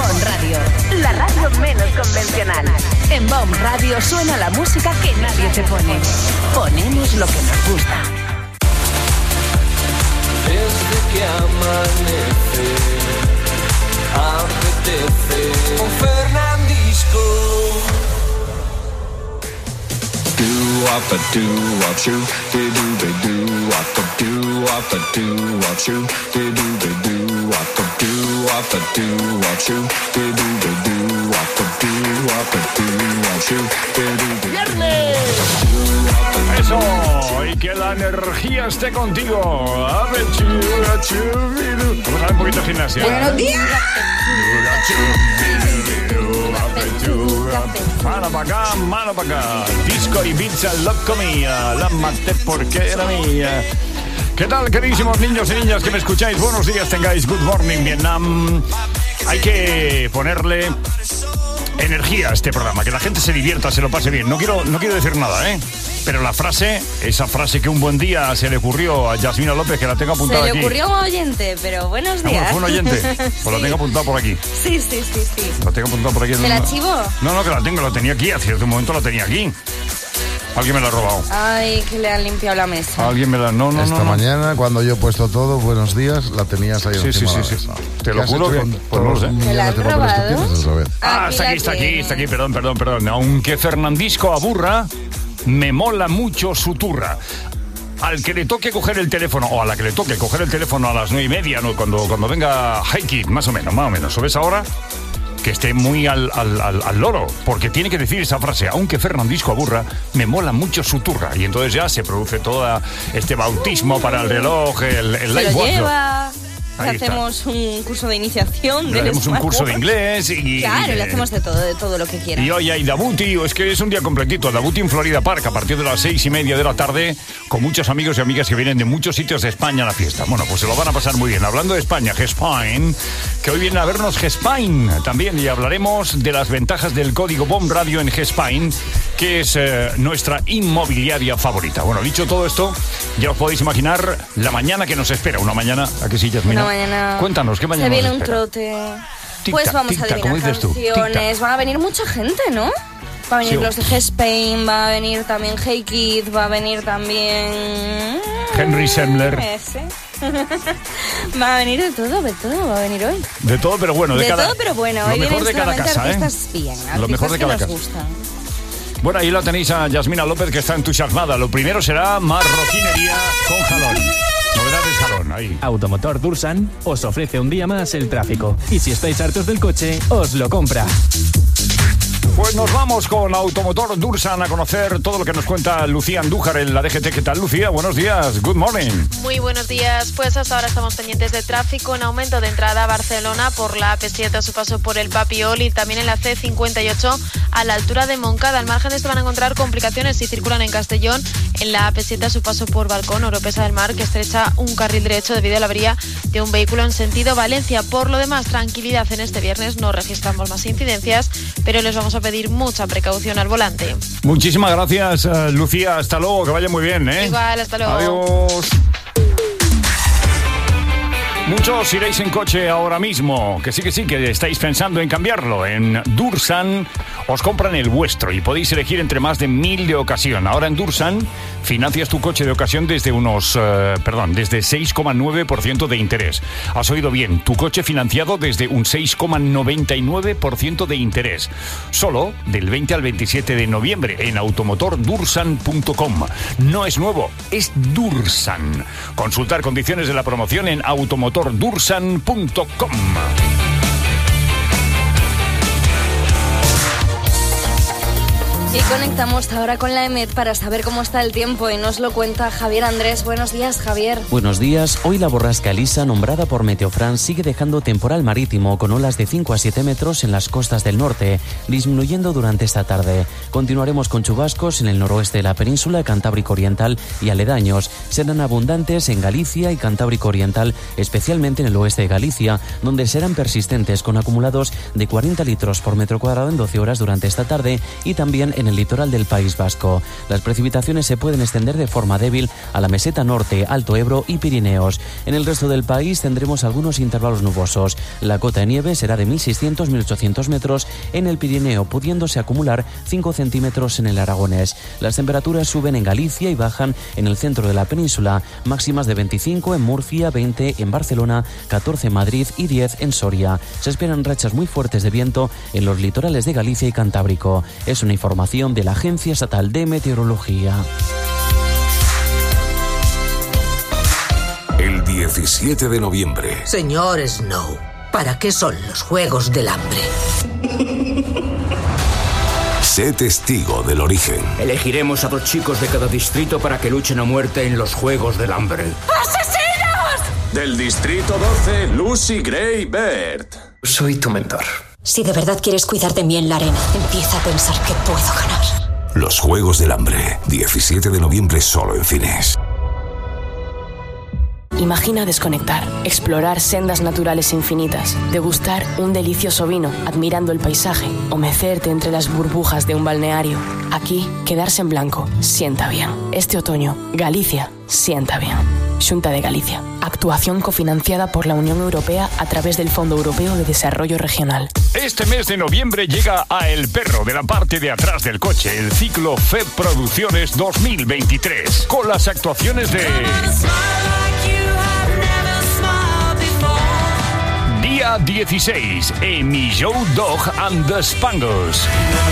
BOM Radio, la radio menos convencional. En BOM Radio suena la música que nadie te pone. Ponemos lo que nos gusta. Desde que amanece, apetece un Fernandisco. ¡Viernes! Eso, y que la energía esté contigo. Vamos a ver un poquito de gimnasia. ¡Buenos días! Mano para acá, mano para acá. Disco y pizza, loco mía. La maté porque era mía. ¿Qué tal, queridísimos niños y niñas que me escucháis? Buenos días, tengáis. Good morning, Vietnam. Hay que ponerle energía a este programa, que la gente se divierta, se lo pase bien. No quiero decir nada, ¿eh? Pero la frase, esa frase que un buen día se le ocurrió a Yasmina López, que la tengo apuntada aquí. Se le ocurrió a un oyente, pero buenos días. Bueno, fue un oyente. Pues la tengo apuntada por aquí. Sí. La tengo apuntada por aquí. ¿Se la archivó? No, que la tenía aquí. Hace un momento la tenía aquí. Alguien me la ha robado. Ay, que le han limpiado la mesa. Alguien me la... No. Esta mañana, cuando yo he puesto todo, buenos días, la tenías ahí encima de la mesa. Te lo juro que... Pues no lo sé. ¿Te la han robado? Está aquí. Perdón. Aunque Fernandisco aburra, me mola mucho su turra. Al que le toque coger el teléfono, o a la que le toque coger el teléfono a las 9:30, ¿no? Cuando venga Heikki, más o menos. ¿Sabes ahora? Que esté muy al loro, porque tiene que decir esa frase: aunque Fernandisco aburra, me mola mucho su turra. Y entonces ya se produce todo este bautismo para el reloj, el live lleva. Le hacemos un curso de iniciación. Le hacemos un curso de inglés Claro, le hacemos de todo lo que quiera. Y hoy hay Dabuti, es que es un día completito. Dabuti en Florida Park, a partir de las 6:30 de la tarde, con muchos amigos y amigas que vienen de muchos sitios de España a la fiesta. Bueno, pues se lo van a pasar muy bien. Hablando de España, Gespain, que hoy viene a vernos Gespain también, y hablaremos de las ventajas del código BOM Radio en Gespain, que es nuestra inmobiliaria favorita. Bueno, dicho todo esto, ya os podéis imaginar la mañana que nos espera. Una mañana, ¿a qué sí, Yasmina? Mañana. Cuéntanos, ¿qué mañana se viene nos espera? Un trote. Tic-tac, pues vamos a adivinar canciones. Va a venir mucha gente, ¿no? Va a venir los de Gespain, va a venir también Hey Kid, va a venir también... Henry Semmler. Va a venir de todo, va a venir hoy. De todo, pero bueno. De todo, pero bueno. Lo mejor de cada casa, artistas bien, lo mejor de cada casa. Bueno, ahí la tenéis a Yasmina López, que está entusiasmada. Lo primero será marroquinería con jalón. Novedades jalón, ahí. Automotor Dursan os ofrece un día más el tráfico. Y si estáis hartos del coche, os lo compra. Pues nos vamos con Automotor Dursan a conocer todo lo que nos cuenta Lucía Andújar en la DGT. ¿Qué tal, Lucía? Buenos días. Good morning. Muy buenos días. Pues hasta ahora estamos pendientes de tráfico en aumento de entrada a Barcelona por la AP7 a su paso por el Papiol y también en la C58 a la altura de Montcada. Al margen de esto van a encontrar complicaciones si circulan en Castellón en la AP7 a su paso por Balcón, Oropesa del Mar, que estrecha un carril derecho debido a la avería de un vehículo en sentido Valencia. Por lo demás, tranquilidad en este viernes. No registramos más incidencias, pero les vamos a pedir mucha precaución al volante. Muchísimas gracias, Lucía. Hasta luego, que vaya muy bien, ¿eh? Igual, hasta luego. Adiós. Muchos iréis en coche ahora mismo, que sí, que estáis pensando en cambiarlo. En Dursan os compran el vuestro y podéis elegir entre más de 1.000 de ocasión. Ahora en Dursan financias tu coche de ocasión desde desde 6,9% de interés. Has oído bien, tu coche financiado desde un 6,99% de interés. Solo del 20 al 27 de noviembre en automotordursan.com. No es nuevo, es Dursan. Consultar condiciones de la promoción en automotordursan.com. Y conectamos ahora con la EMET para saber cómo está el tiempo y nos lo cuenta Javier Andrés. Buenos días, Javier. Buenos días. Hoy la borrasca Elisa, nombrada por Meteofrance, sigue dejando temporal marítimo con olas de 5 a 7 metros en las costas del norte, disminuyendo durante esta tarde. Continuaremos con chubascos en el noroeste de la península, Cantábrico Oriental y aledaños. Serán abundantes en Galicia y Cantábrico Oriental, especialmente en el oeste de Galicia, donde serán persistentes con acumulados de 40 litros por metro cuadrado en 12 horas durante esta tarde y también en en el litoral del País Vasco. Las precipitaciones se pueden extender de forma débil a la meseta norte, Alto Ebro y Pirineos. En el resto del país tendremos algunos intervalos nubosos. La cota de nieve será de 1.600-1.800 metros en el Pirineo, pudiéndose acumular 5 centímetros en el Aragonés. Las temperaturas suben en Galicia y bajan en el centro de la península, máximas de 25 en Murcia, 20 en Barcelona, 14 en Madrid y 10 en Soria. Se esperan rachas muy fuertes de viento en los litorales de Galicia y Cantábrico. Es una información de la Agencia Estatal de Meteorología. El 17 de noviembre. Señor Snow, ¿para qué son los Juegos del Hambre? Sé testigo del origen. Elegiremos a 2 chicos de cada distrito para que luchen a muerte en los Juegos del Hambre. ¡Asesinos! Del distrito 12, Lucy Gray Baird. Soy tu mentor. Si de verdad quieres cuidar de mí en la arena, empieza a pensar que puedo ganar. Los Juegos del Hambre, 17 de noviembre solo en cines. Imagina desconectar, explorar sendas naturales infinitas, degustar un delicioso vino admirando el paisaje o mecerte entre las burbujas de un balneario. Aquí, quedarse en blanco sienta bien. Este otoño, Galicia sienta bien. Xunta de Galicia. Actuación cofinanciada por la Unión Europea a través del Fondo Europeo de Desarrollo Regional. Este mes de noviembre llega a El Perro de la parte de atrás del coche, el ciclo FEP Producciones 2023, con las actuaciones de... Día 16, Amy Joe Dog and the Spangles.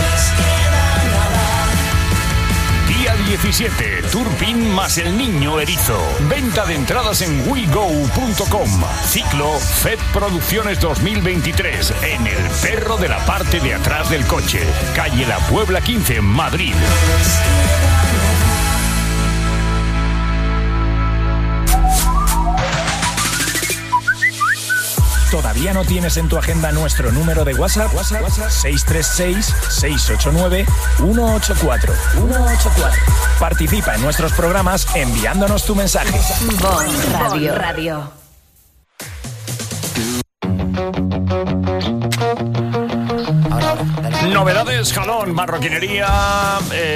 Día 17, Turpin más el niño erizo. Venta de entradas en wego.com. Ciclo FEP Producciones 2023 en El Perro de la parte de atrás del coche. Calle La Puebla 15, Madrid. ¿Todavía no tienes en tu agenda nuestro número de WhatsApp? 636-689-184. Participa en nuestros programas enviándonos tu mensaje. Bon Radio. Novedades, jalón, marroquinería,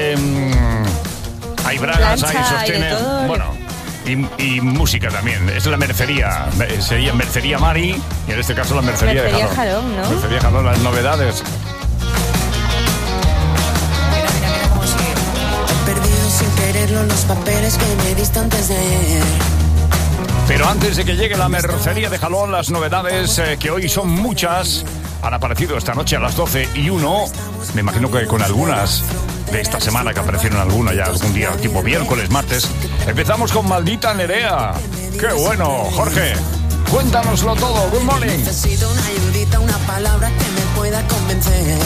hay bragas, hay sostenes, bueno... Y música también, es la mercería, sería Mercería Mari y en este caso la mercería de Jalón. Jalón, ¿no? Mercería Jalón, las novedades. Mira cómo sigue. He perdido sin quererlo los papeles que me diste antes de ayer. Pero antes de que llegue la mercería de Jalón, las novedades, que hoy son muchas, han aparecido esta noche a las 12:01, me imagino que con algunas de esta semana que aparecieron alguna ya algún día, tipo miércoles, martes. Empezamos con Maldita Nerea. ¡Qué bueno, Jorge! Cuéntanoslo todo. Good morning. Necesito una ayudita, una palabra que me pueda convencer.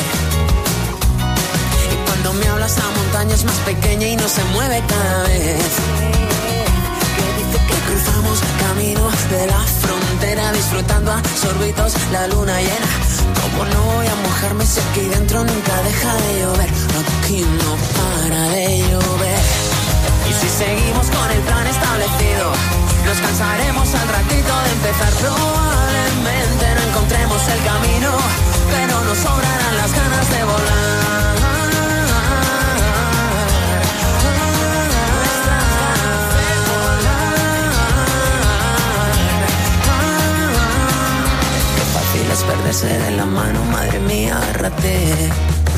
Y cuando me hablas la montaña es más pequeña y no se mueve cada vez. Que dice que cruzamos camino de la frontera disfrutando a sorbitos la luna llena. ¿Cómo no voy a mojarme si aquí dentro nunca deja de llover? Aquí no para de llover. Y si seguimos con el plan establecido, nos cansaremos al ratito de empezar. Probablemente no encontremos el camino, pero nos sobrarán las ganas de volar. Qué fácil es perderse de la mano, madre mía, agárrate.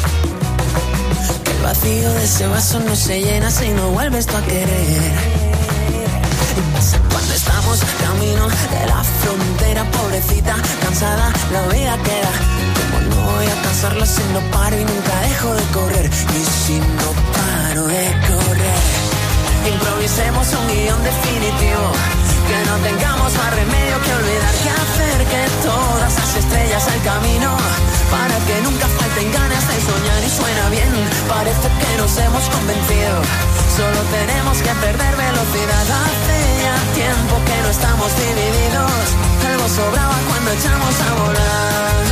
El vacío de ese vaso no se llena si no vuelves tú a querer. Cuando estamos camino de la frontera, pobrecita, cansada, la vida queda. Como no voy a cansarla si no paro y nunca dejo de correr. Y si no paro de correr, improvisemos un guión definitivo. Que no tengamos más remedio que olvidar qué hacer. Que todas las estrellas al camino, para que nunca falten ganas de soñar. Y suena bien, parece que nos hemos convencido. Solo tenemos que perder velocidad. Hace ya tiempo que no estamos divididos. Algo sobraba cuando echamos a volar.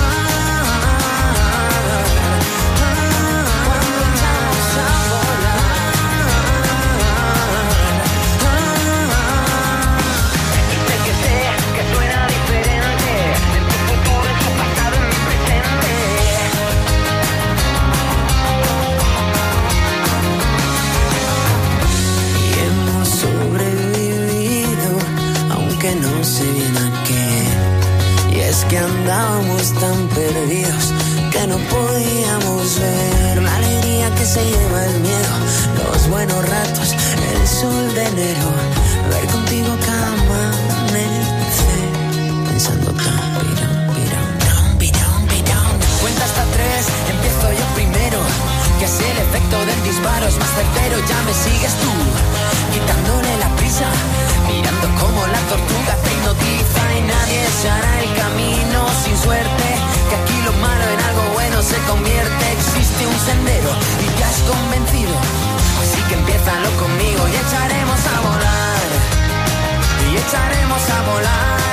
no podíamos ver. Una alegría que se lleva el miedo, los buenos ratos, el sol de enero. Ver contigo cada amanecer, pensando tan cuenta hasta 3, empiezo yo primero. Que si el efecto del disparo es más certero, ya me sigues tú, quitándole la prisa, mirando como la tortuga te hipnotiza. Y nadie se hará el camino sin suerte, que aquí lo malo en algo bueno se convierte. Existe un sendero y te has convencido, así que empiézalo conmigo y echaremos a volar, y echaremos a volar.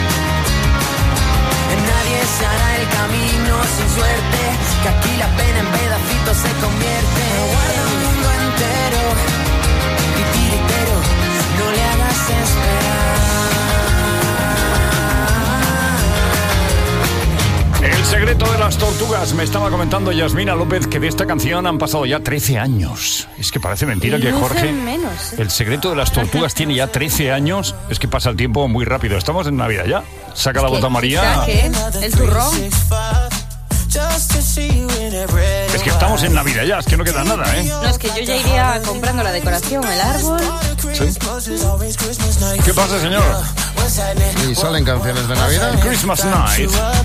Nadie se hará el camino sin suerte, que aquí la pena en pedacitos se convierte. Guarda un mundo entero, titiritero, no le hagas esperar. El secreto de las tortugas. Me estaba comentando Yasmina López que de esta canción han pasado ya 13 años. Es que parece mentira que Jorge... menos, ¿eh? El secreto de las tortugas tiene ya 13 años. Es que pasa el tiempo muy rápido. Estamos en Navidad ya. Saca la bota María. ¿Qué? ¿El turrón? Es que estamos en Navidad ya, es que no queda nada, ¿eh? No, es que yo ya iría comprando la decoración, el árbol. ¿Sí? ¿Qué pasa, señor? ¿Y salen canciones de Navidad? Christmas Night.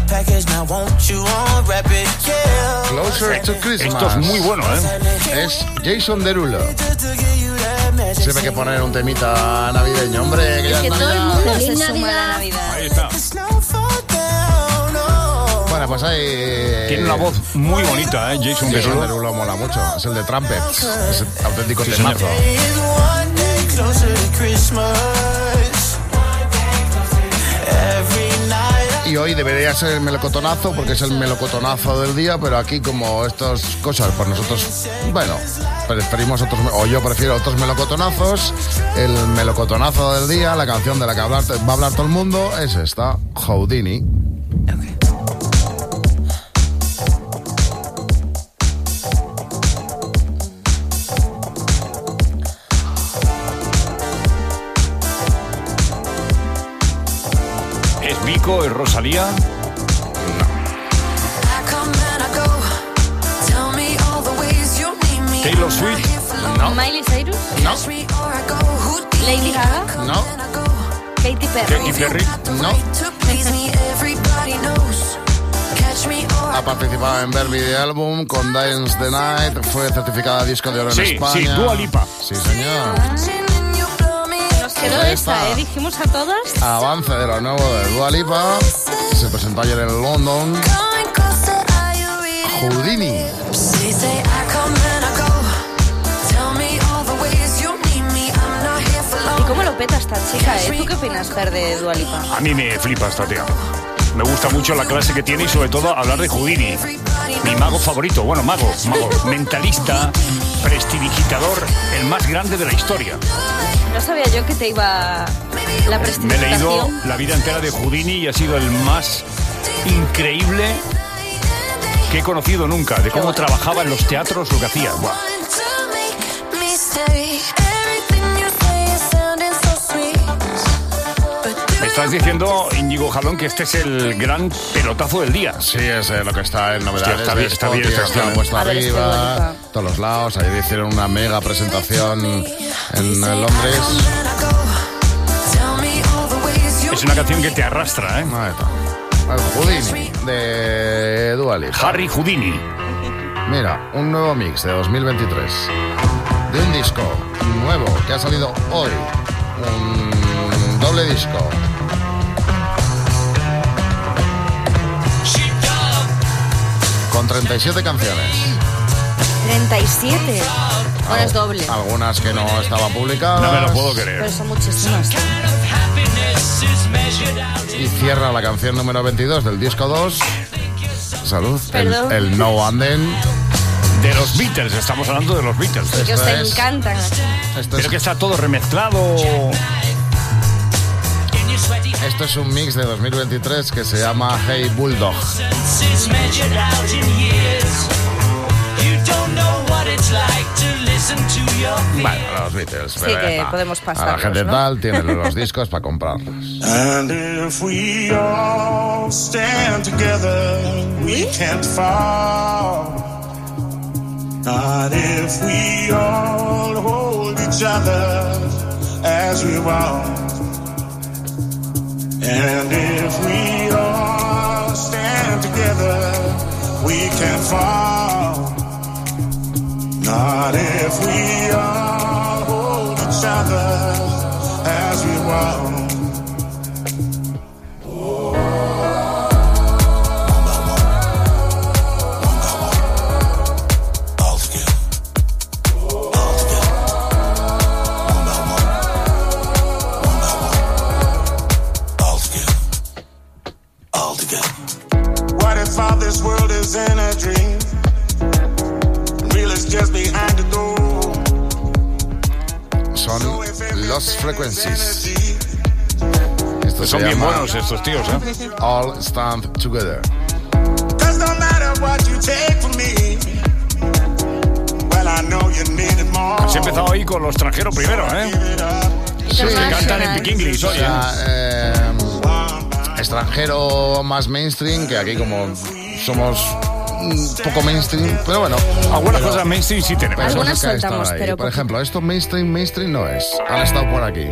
Closer to Christmas. Esto es muy bueno, ¿eh? Es Jason Derulo. Siempre hay que poner un temita navideño, hombre. Que es que todo el mundo se suma a la Navidad. Ahí está. Bueno, pues ahí... Tiene una voz muy bonita, ¿eh? Jason Derulo mola mucho. Es el de Trumpets. Es el auténtico temazo. Y hoy debería ser el melocotonazo, porque es el melocotonazo del día, pero aquí como estas cosas, pues nosotros, bueno, preferimos otros, o yo prefiero otros melocotonazos. El melocotonazo del día, la canción de la que va a hablar todo el mundo, es esta, Houdini. ¿Es Rosalía? No. ¿Taylor Swift? No. ¿Miley Cyrus? No. ¿Lady Gaga? No. ¿Katy Perry? ¿Katy Perry? No. Ha participado en Barbie The Album con Dance the Night, fue certificada disco de oro en España. Sí, Dua Lipa. Sí, señor. Nos quedó esta, dijimos a todas. Avance de lo nuevo de Dua Lipa. Se presentó ayer en London. Houdini. ¿Y cómo lo peta esta chica, eh? ¿Tú qué opinas, Fer, de Dua Lipa? A mí me flipa esta tía. Me gusta mucho la clase que tiene y sobre todo hablar de Houdini. Mi mago favorito, bueno, mago, mentalista, prestidigitador, el más grande de la historia. No sabía yo que te iba la prestidigitación. Me he leído la vida entera de Houdini y ha sido el más increíble que he conocido nunca, de cómo trabajaba en los teatros, lo que hacía. ¡Buah! Me estás diciendo, Íñigo Jalón, que este es el gran pelotazo del día. Sí, es lo que está en novedades. Hostia, está bien, está puesto arriba, todos los lados. Ayer hicieron una mega presentación en Londres. Es una canción que te arrastra, ¿eh? Ahí está. El Houdini, de Dua Lipa. Harry Houdini. Mira, un nuevo mix de 2023. De un disco nuevo que ha salido hoy. Un doble disco. Con 37 canciones. 37. Bueno, es doble. Algunas que no estaban publicadas. No me lo puedo creer. Pero son muchísimas. Y cierra la canción número 22 del disco 2. Salud. El No Anden. De los Beatles, estamos hablando de los Beatles. Que os encantan. Pero que está todo remezclado. Esto es un mix de 2023 que se llama Hey Bulldog. Bueno, los Beatles. Sí, que podemos pasar. La gente, ¿no?, tal tiene los discos para comprarlos. And if we all stand together, we can't fall. Not if we all hold each other as we walk. And if we all stand together, we can't fall. Not if we all hold each other as we walk. What if all this world is in a dream? Real is just behind the door. Son Lost Frequencies. Pues son bien buenos estos tíos, ¿eh? All Stand Together. Cause no matter what you take from me, well, I know you need it more. Has empezado ahí con los extranjeros primero, ¿eh? Sí, que cantan en Pick English, oye. Extranjero más mainstream, que aquí como somos un poco mainstream, pero bueno. Algunas cosas mainstream sí tenemos. Algunas soltamos, pero... Por ejemplo, esto mainstream no es. Han estado por aquí.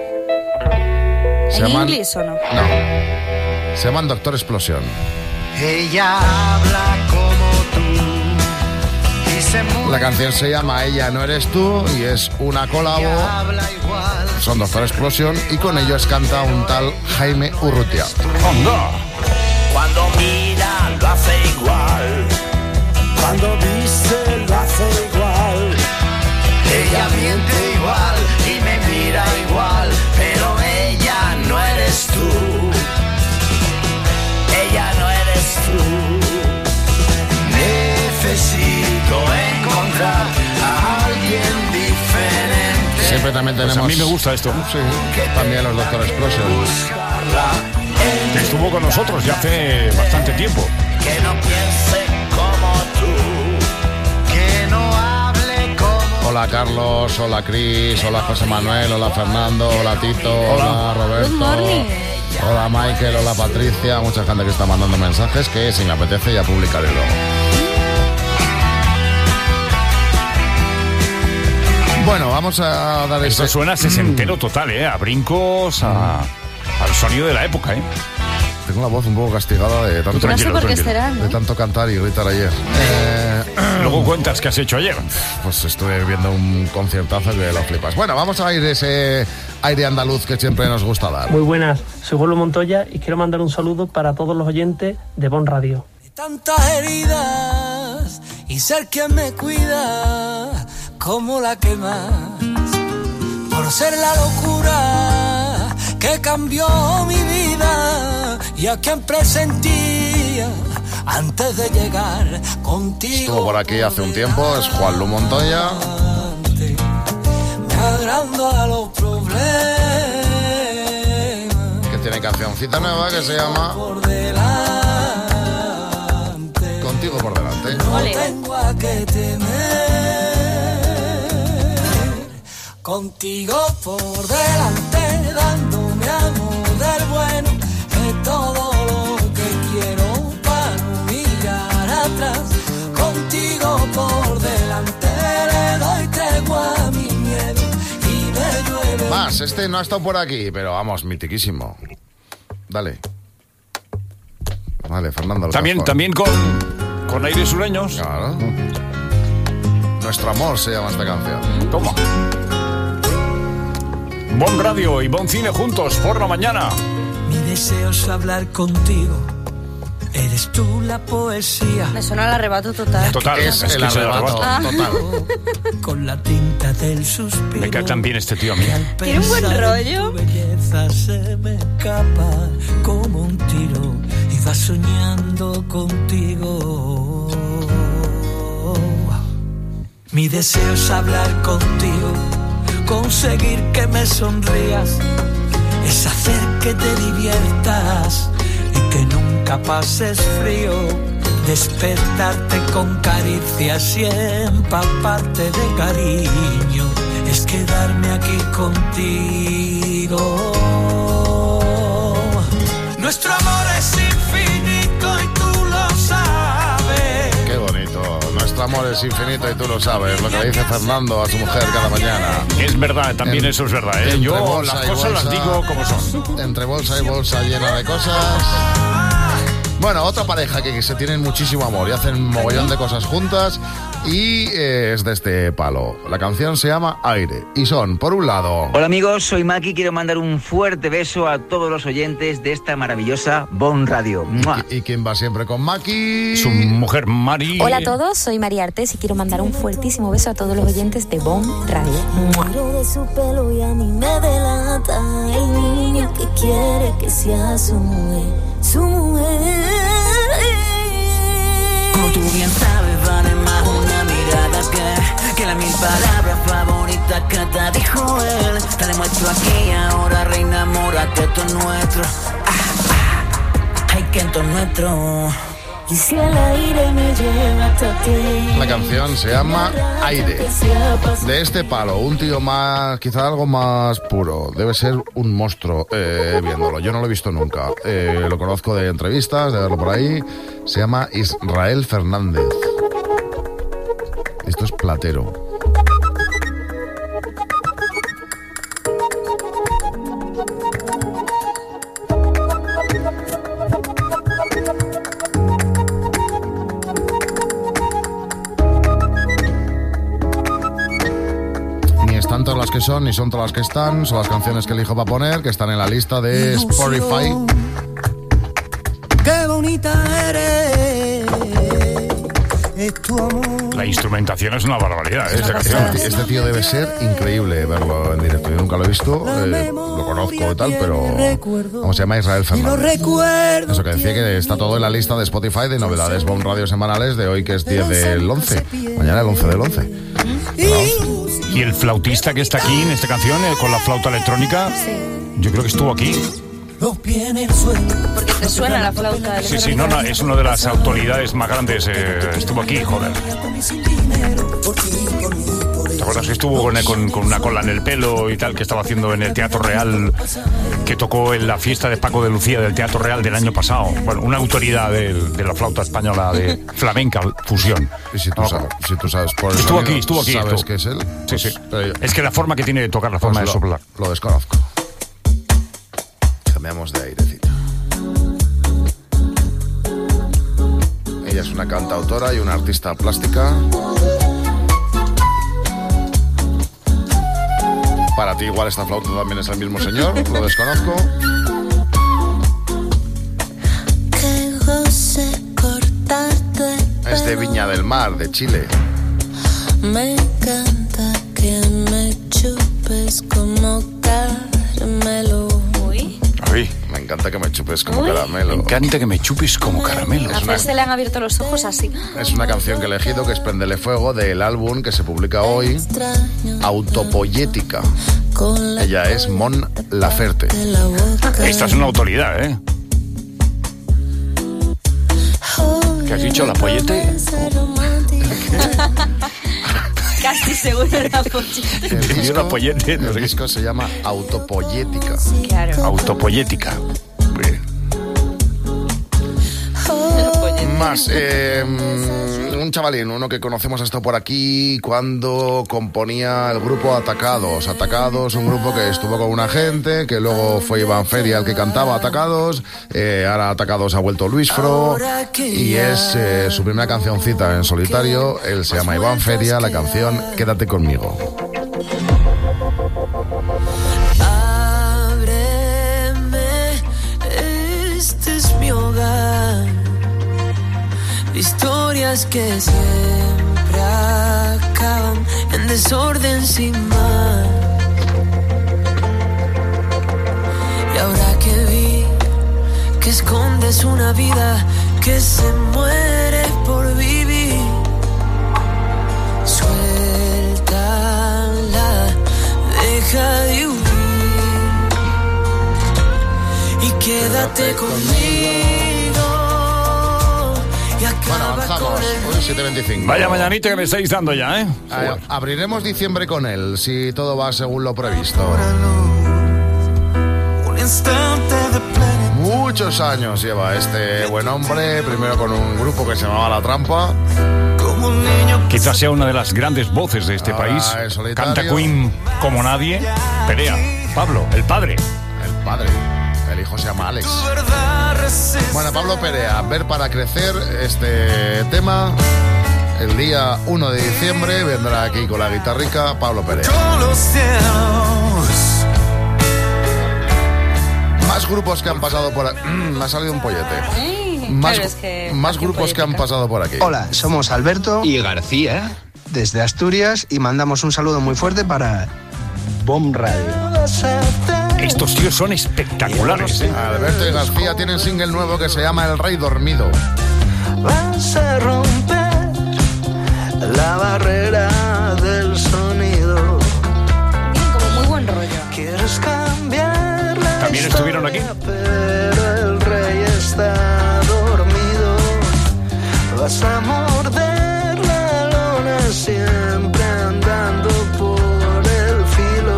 ¿En inglés o no? No. Se llaman Doctor Explosión. Ella habla como tú y se mueve. La canción se llama Ella no eres tú y es una colabo. Son Doctor Explosión y con ellos canta un tal Jaime Urrutia. ¡Onda! Cuando mira lo hace igual. Cuando viste lo hace igual. Ella miente igual y me mira igual, pero ella no eres tú. Ella no eres tú. Necesito encontrar a alguien diferente. Siempre también tenemos... Pues a mí me gusta esto. Sí, también los Doctor Explosion. Estuvo con nosotros ya hace bastante tiempo. Que no piense como tú, que no hable como... Hola Carlos, hola Cris, hola José Manuel, hola Fernando, hola Tito, hola Roberto. Good morning. Hola Michael, hola Patricia, mucha gente que está mandando mensajes que si me apetece ya publicaré luego. Bueno, vamos a dar esto. Suena sesentero total, a brincos, al sonido de la época, Tengo la voz un poco castigada de tanto, no sé por qué será, ¿no? De tanto cantar y gritar ayer. Luego cuentas qué has hecho ayer. Pues estuve viendo un conciertazo que lo flipas. Bueno, vamos a ir ese aire andaluz que siempre nos gusta dar. Muy buenas, soy Juan Montoya y quiero mandar un saludo para todos los oyentes de Bon Radio. Tantas heridas y ser quien me cuida como la que más, por ser la locura que cambió mi vida y a quien presentía antes de llegar contigo. Estuvo por aquí hace un tiempo, es Juan Lu Montoya. Me agrando a los problemas. Que tiene cancioncita nueva que se llama Contigo por delante. No tengo a que temer. Contigo por delante, dándome amor del bueno, es todo lo que quiero para no mirar atrás. Contigo por delante, le doy tregua a mi miedo y me llueve. Más, este no ha estado por aquí, pero vamos, mitiquísimo. Dale. Vale, Fernando. También con aires sureños. Claro. Nuestro amor se llama esta canción. Toma. Bon Radio y Bon Cine juntos por la mañana. Mi deseo es hablar contigo. Eres tú la poesía. Me suena el arrebato total. Total, es el arrebato total. Con la tinta del suspiro. Me cae tan bien este tío a mí. Tiene un buen rollo. Tu belleza se me escapa como un tiro y va soñando contigo. Mi deseo es hablar contigo, conseguir que me sonrías, es hacer que te diviertas y que nunca pases frío Despertarte con caricias y empaparte de cariño es quedarme aquí contigo. Nuestro amor es infinito y tú lo sabes. Qué bonito. Nuestro amor es infinito y tú lo sabes. Lo que le dice Fernando a su mujer cada mañana. Es verdad, también eso es verdad, ¿eh? Yo las cosas las digo como son. Entre bolsa y bolsa llena de cosas. Bueno, otra pareja que se tienen muchísimo amor y hacen un mogollón de cosas juntas y es de este palo. La canción se llama Aire y son, por un lado... Hola amigos, soy Maki, quiero mandar un fuerte beso a todos los oyentes de esta maravillosa Bon Radio. ¿Y quién va siempre con Maki? Su mujer Mari. Hola a todos, soy María Artes y quiero mandar un fuertísimo beso a todos los oyentes de Bon Radio. De su pelo y a mí me delata el niño que quiere que sea su mujer, su mujer. Como tú bien sabes, vale más una mirada que la mil palabras favoritas que te dijo él. Te demuestro aquí ahora, reina, enamórate, esto es nuestro. Ay, que esto es nuestro. Y si el aire me lleva hasta ti. La canción se llama Aire. De este palo, un tío más, quizá algo más puro. Debe ser un monstruo viéndolo. Yo no lo he visto nunca. Lo conozco de entrevistas, de verlo por ahí. Se llama Israel Fernández. Esto es platero. Todas las que son, ni son todas las que están. Son las canciones que elijo para poner, que están en la lista de Spotify. Qué bonita eres, es tu amor. La instrumentación es una barbaridad, esta canción. Este tío debe ser increíble verlo en directo. Yo nunca lo he visto, lo conozco y tal, pero ¿cómo se llama? Israel Fernández. Eso que decía, que está todo en la lista de Spotify de novedades Bon Radio semanales de hoy, que es 10 del 11. Mañana el 11 del 11. Y el flautista que está aquí en esta canción, con la flauta electrónica, yo creo que estuvo aquí. Porque te suena la flauta electrónica. Sí, no, es una de las autoridades más grandes. Estuvo aquí, joder. ¿Te acuerdas que estuvo con una cola en el pelo y tal, que estaba haciendo en el Teatro Real, que tocó en la fiesta de Paco de Lucía del Teatro Real del año pasado? Bueno, una autoridad de la flauta española de flamenca fusión. Y si tú sabes por el estuvo sonido, aquí. ¿sabes que es él? Sí. Es que la forma que tiene de tocar, la forma de soplar. Lo desconozco. Cambiamos de airecito. Ella es una cantautora y una artista plástica. Para ti igual esta flauta también es el mismo señor, lo desconozco. Es de Viña del Mar, de Chile. Me encanta que me chupes como caramelo. Me encanta que me chupes como caramelo. Me encanta que me chupes como caramelo. A Fer se le han abierto los ojos así. Es una canción que he elegido, que es Prendele Fuego, del álbum que se publica hoy, Autopoyética. Ella es Mon Laferte. Esta es una autoridad, ¿eh? ¿Qué has dicho, la pollete? Casi seguro la pollete. Una pollete. El disco se llama Autopoyética. Claro. Autopoyética. Bien. Más, un chavalín, uno que conocemos esto por aquí cuando componía el grupo Atacados. Atacados, un grupo que estuvo con una gente, que luego fue Iván Feria el que cantaba Atacados, ahora Atacados ha vuelto Luis Fro, y es su primera cancioncita en solitario. Él se llama Iván Feria, la canción Quédate conmigo. Este es mi hogar. Historias que siempre acaban en desorden sin más. Y ahora que vi que escondes una vida que se muere por vivir, suéltala, deja de huir y quédate conmigo. Bueno, avanzamos. Hoy 7:25. Vaya mañanita que me estáis dando ya, ¿eh? Abriremos diciembre con él, si todo va según lo previsto. Muchos años lleva este buen hombre, primero con un grupo que se llamaba La Trampa. Quizás sea una de las grandes voces de este país. Canta Queen como nadie. Perea. Pablo, el padre. El padre. El hijo se llama Alex. Bueno, Pablo Perea, Ver para crecer, este tema. El día 1 de diciembre vendrá aquí con la guitarrica Pablo Perea. Más grupos que han pasado por aquí. Me ha salido un pollete. Más grupos que han pasado por aquí. Hola, somos Alberto y García desde Asturias y mandamos un saludo muy fuerte para BOM Radio. Estos tíos son espectaculares. Alberto y García tienen single nuevo que se llama El Rey Dormido. Vas a romper la barrera del sonido. Tienen como muy buen rollo. Quieres cambiar la ¿También estuvieron aquí? Pero el rey está dormido. Vas a morder la lona siempre andando por el filo.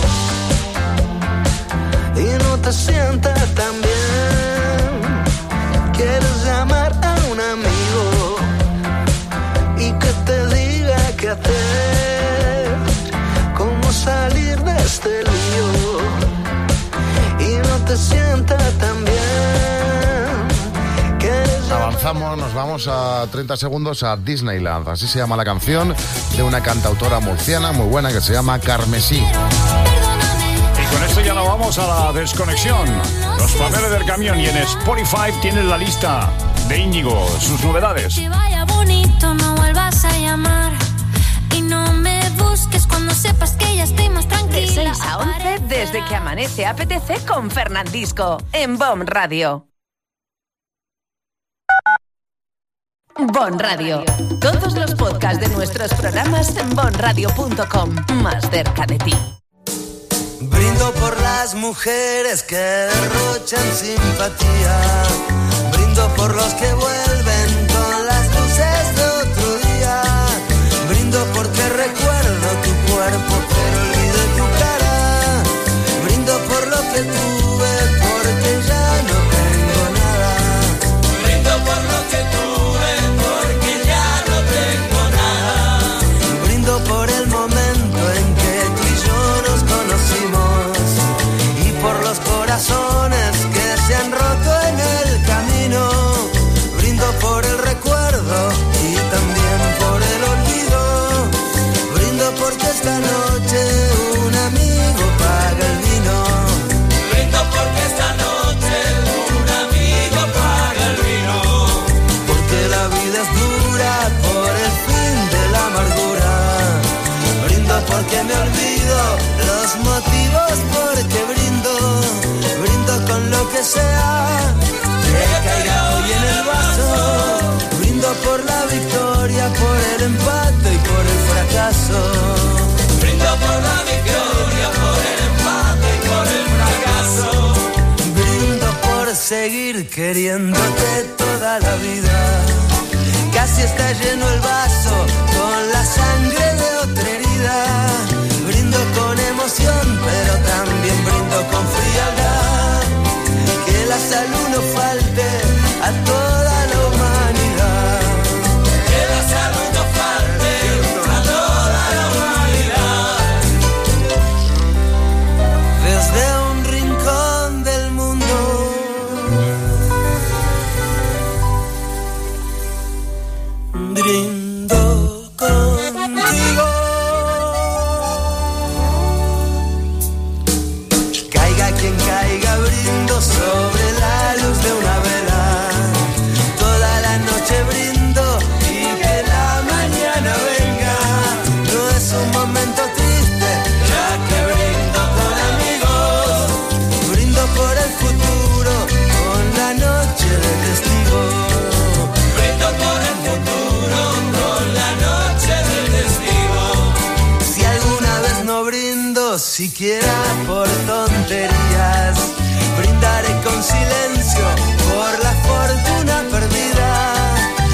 Y no te sientas tan bien. Quieres llamar a un amigo y que te diga qué hacer, cómo salir de este lío. Y no te sientas tan bien. Avanzamos, nos vamos a 30 segundos a Disneyland. Así se llama la canción de una cantautora murciana muy buena que se llama Carmesí. Y con esto ya nos vamos a la desconexión. Los papeles del camión, y en Spotify tienen la lista de Íñigo, sus novedades. Que vaya bonito, no vuelvas a llamar. Y no me busques cuando sepas que ya estoy más tranquila. De 6 a 11, desde que amanece apetece con Fernandisco, en BOM Radio. BOM Radio. Todos los podcasts de nuestros programas en bomradio.com. Más cerca de ti. Brindo por las mujeres que derrochan simpatía. Brindo por los que vuelven con las luces de otro día. Brindo porque recuerdo tu cuerpo pero olvido tu cara. Brindo por lo que tuve porque ya no tengo nada. Brindo por lo que tuve porque ya no tengo nada. Brindo por el momento en que tú y yo nos conocimos y por los corazones que se han roto en el camino. Brindo por el recuerdo y también por el olvido. Brindo porque esta noche un amigo paga el vino. Brindo porque esta noche un amigo paga el vino. Porque la vida es dura por el fin de la amargura. Brindo porque me olvido los motivos porque brindo con lo que sea que caiga hoy en el vaso. Brindo por la victoria, por el empate y por el fracaso. Brindo por la victoria, por el empate y por el fracaso. Brindo por seguir queriéndote toda la vida. Casi está lleno el vaso con la sangre de otra herida. Brindo con emoción, pero también brindo con frialdad. Que la salud no falte a toda la humanidad. Que la salud no falte a toda la humanidad. Desde un rincón del mundo brindo contigo. Caiga quien caiga, brindo sobre la luz de una vela. Toda la noche brindo y que la mañana venga. No es un momento triste, ya que brindo con amigos. Brindo por el futuro, con la noche de testigo. Brindo por el futuro, con la noche de testigo. Si alguna vez no brindo, siquiera por tonterías, brindaré con silencio por la fortuna perdida.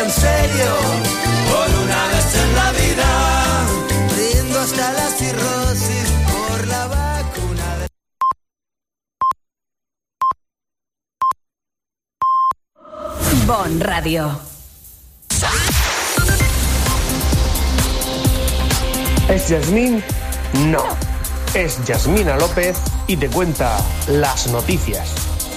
en serio, por una vez en la vida, riendo hasta la cirrosis por la vacuna de... Bon Radio. ¿Es Yasmín? No. Es Yasmina López y te cuenta las noticias.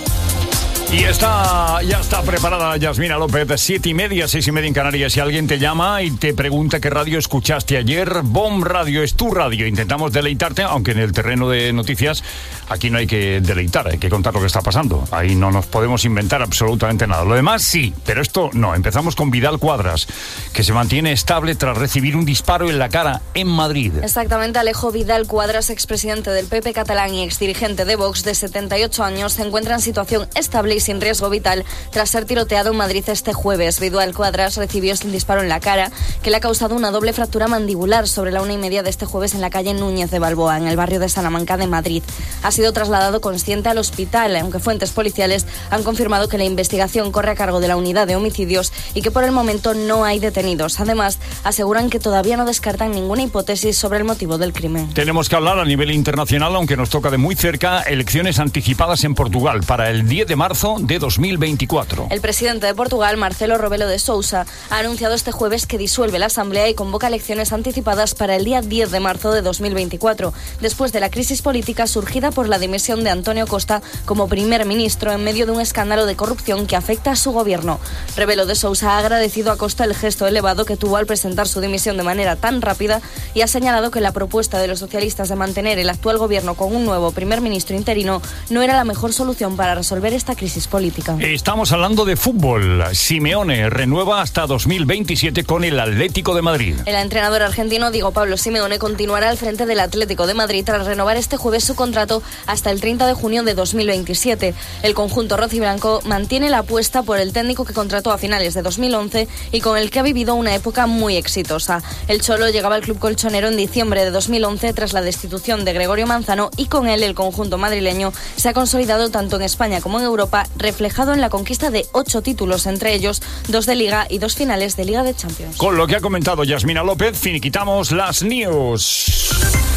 Y ya está preparada Yasmina López, 7:30, 6:30 en Canarias. Si alguien te llama y te pregunta qué radio escuchaste ayer, BOM Radio es tu radio. Intentamos deleitarte, aunque en el terreno de noticias aquí no hay que deleitar, hay que contar lo que está pasando. Ahí no nos podemos inventar absolutamente nada. Lo demás sí, pero esto no. Empezamos con Vidal Quadras, que se mantiene estable tras recibir un disparo en la cara en Madrid. Exactamente, Alejo Vidal Quadras, expresidente del PP catalán y exdirigente de Vox, de 78 años, se encuentra en situación estable y sin riesgo vital tras ser tiroteado en Madrid este jueves. Vidal Quadras recibió este disparo en la cara que le ha causado una doble fractura mandibular sobre la 1:30 de este jueves en la calle Núñez de Balboa, en el barrio de Salamanca de Madrid. Ha sido trasladado consciente al hospital, aunque fuentes policiales han confirmado que la investigación corre a cargo de la unidad de homicidios y que por el momento no hay detenidos. Además, aseguran que todavía no descartan ninguna hipótesis sobre el motivo del crimen. Tenemos que hablar a nivel internacional, aunque nos toca de muy cerca, elecciones anticipadas en Portugal para el 10 de marzo de 2024. El presidente de Portugal, Marcelo Rebelo de Sousa, ha anunciado este jueves que disuelve la Asamblea y convoca elecciones anticipadas para el día 10 de marzo de 2024, después de la crisis política surgida por la dimisión de Antonio Costa como primer ministro en medio de un escándalo de corrupción que afecta a su gobierno. Rebelo de Sousa ha agradecido a Costa el gesto elevado que tuvo al presentar su dimisión de manera tan rápida y ha señalado que la propuesta de los socialistas de mantener el actual gobierno con un nuevo primer ministro interino no era la mejor solución para resolver esta crisis política. Estamos hablando de fútbol. Simeone renueva hasta 2027 con el Atlético de Madrid. El entrenador argentino Diego Pablo Simeone continuará al frente del Atlético de Madrid tras renovar este jueves su contrato hasta el 30 de junio de 2027. El conjunto rojiblanco mantiene la apuesta por el técnico que contrató a finales de 2011 y con el que ha vivido una época muy exitosa. El Cholo llegaba al club colchonero en diciembre de 2011 tras la destitución de Gregorio Manzano y con él el conjunto madrileño se ha consolidado tanto en España como en Europa, reflejado en la conquista de 8 títulos, entre ellos 2 de Liga y 2 finales de Liga de Champions. Con lo que ha comentado Yasmina López, finiquitamos las news.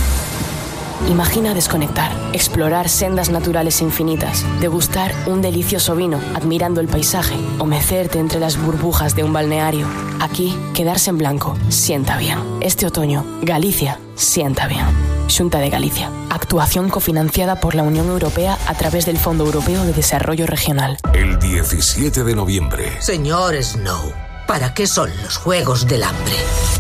Imagina desconectar, explorar sendas naturales infinitas, degustar un delicioso vino admirando el paisaje o mecerte entre las burbujas de un balneario. Aquí, quedarse en blanco sienta bien. Este otoño, Galicia sienta bien. Xunta de Galicia. Actuación cofinanciada por la Unión Europea a través del Fondo Europeo de Desarrollo Regional. El 17 de noviembre. Señor Snow, ¿para qué son los Juegos del Hambre?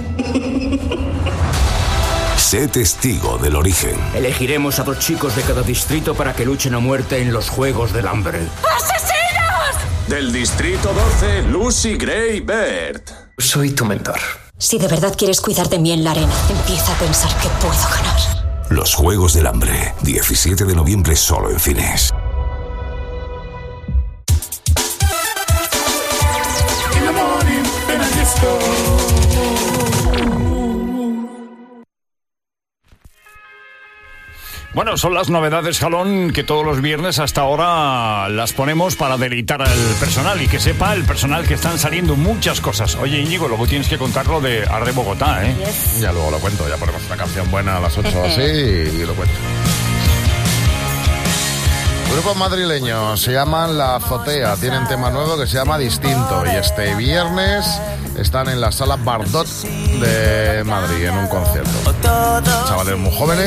Sé testigo del origen. Elegiremos a 2 chicos de cada distrito para que luchen a muerte en los Juegos del Hambre. ¡Asesinos! Del distrito 12, Lucy Gray Baird. Soy tu mentor. Si de verdad quieres cuidar de mí en la arena, empieza a pensar que puedo ganar. Los Juegos del Hambre, 17 de noviembre solo en cines. Bueno, son las novedades, Jalón, que todos los viernes hasta ahora las ponemos para deleitar al personal y que sepa el personal que están saliendo muchas cosas. Oye, Íñigo, luego tienes que contarlo de Arde Bogotá, ¿eh? Yes. Ya luego lo cuento, ya ponemos una canción buena a las 8 así y lo cuento. Grupo madrileño, se llaman La Azotea, tienen tema nuevo que se llama Distinto y este viernes están en la Sala Bardot de Madrid en un concierto. Chavales muy jóvenes.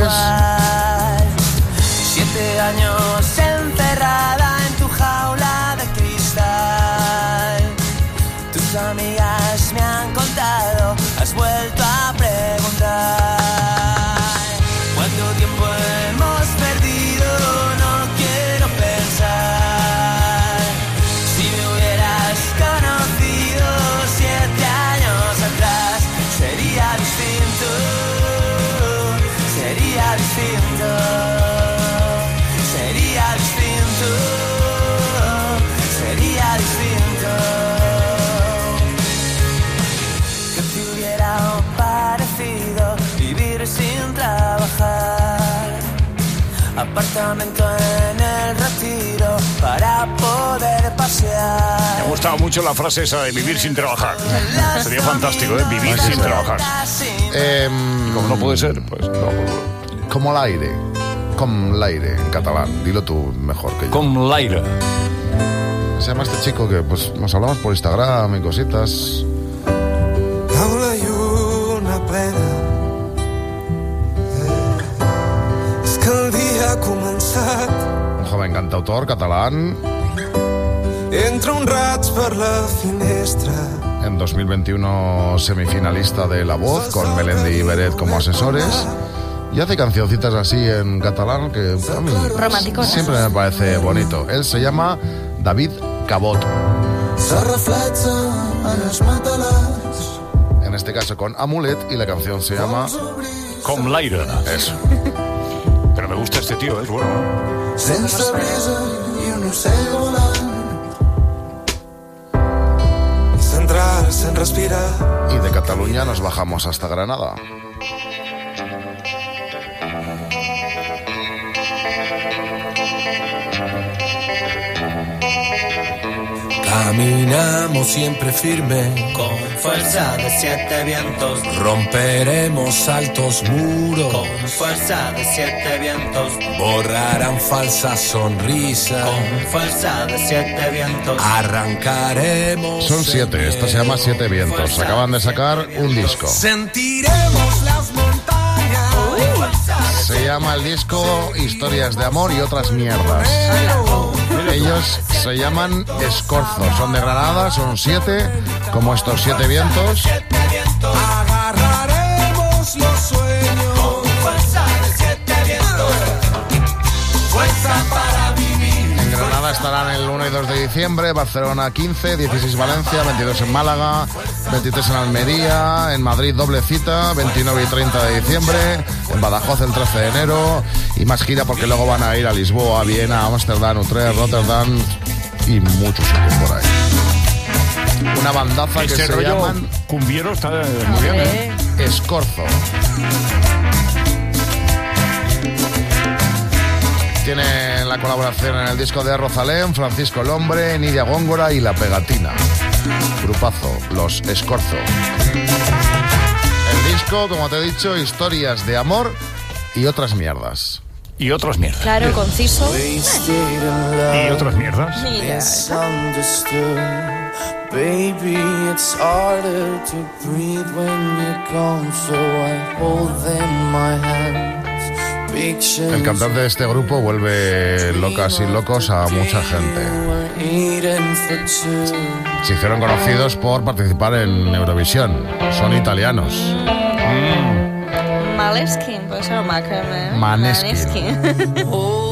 7 años encerrada en tu jaula de cristal. Tus amigas me han contado, has vuelto a preguntar. ¿Cuánto tiempo hemos perdido? No quiero pensar. Si me hubieras conocido 7 años atrás, sería distinto, sería distinto. Apartamento en el Retiro para poder pasear. Me ha gustado mucho la frase esa de vivir sin trabajar. Sería fantástico, ¿eh? Vivir sin trabajar. Y como no puede ser, pues no. Como l'aire. Com l'aire, en catalán. Dilo tú mejor que yo. Com l'aire. Se llama este chico que pues nos hablamos por Instagram y cositas. Taula i una plena. És que el dia ha començat. Un joven cantautor catalán. Entra un raig per la finestra. En 2021 semifinalista de La Voz, con Melendi y Beret como asesores. Y hace cancioncitas así en catalán que a mí romanticonas. Siempre me parece bonito. Él se llama David Cabot. En este caso con Amulet, y la canción se llama Com l'aire. Eso. Pero me gusta este tío, es bueno. Sense brisa i un ocell volant. Central, sen respirar. Y de Cataluña nos bajamos hasta Granada. Caminamos siempre firme, con fuerza de 7 vientos. Romperemos altos muros, con fuerza de 7 vientos. Borrarán falsas sonrisas, con fuerza de 7 vientos. Arrancaremos. Son 7, esta se llama 7 vientos. Acaban de sacar un disco. Sentiremos las montañas. Se llama el disco Historias de Amor y Otras Mierdas. Ellos se llaman Escorzo, son de Granada, son 7, como estos 7 vientos. Agarraremos los sueños con fuerza de 7 vientos. Fuerza para vivir. En Granada estarán el 1 y 2 de diciembre, Barcelona 15, 16 Valencia, 22 en Málaga, 23 en Almería, en Madrid doble cita, 29 y 30 de diciembre, en Badajoz el 13 de enero, y más gira porque luego van a ir a Lisboa, Viena, Ámsterdam, Utrecht, Rotterdam y muchos sitios por ahí. Una bandaza que se llaman cumbiero, está muy bien, ¿eh? Escorzo. Tienen la colaboración en el disco de Rosalén, Francisco el Hombre, Nidia Góngora y La Pegatina. Grupazo, los Escorzo. El disco, como te he dicho, Historias de Amor y Otras Mierdas. Y otras mierdas. Claro, conciso. Y otras mierdas. Baby, it's harder to breathe when you're gone, so I hold them in my hands. El cantante de este grupo vuelve locas y locos a mucha gente. Se hicieron conocidos por participar en Eurovisión. Son italianos. Maneskin, puede ser Maneskin. Maneskin.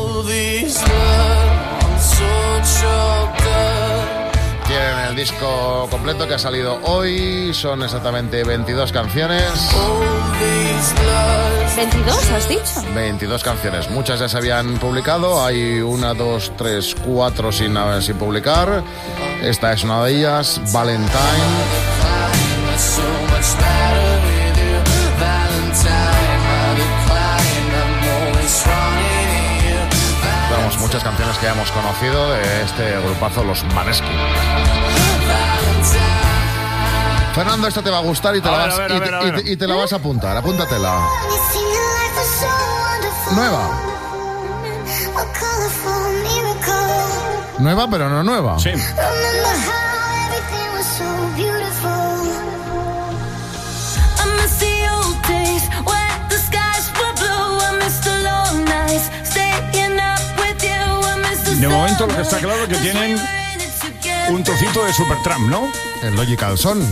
Tienen el disco completo que ha salido hoy. Son exactamente 22 canciones. ¿22 has dicho? 22 canciones. Muchas ya se habían publicado. Hay 1, 2, 3, 4 sin publicar. Esta es una de ellas, Valentine. Tenemos muchas canciones que ya hemos conocido de este grupazo, los Maneskin. Fernando, esta te va a gustar y te la vas a apuntar. Apúntatela. Nueva. Nueva, pero no nueva. Sí. De momento lo que está claro es que tienen un trocito de Supertramp, ¿no? El Logical Son.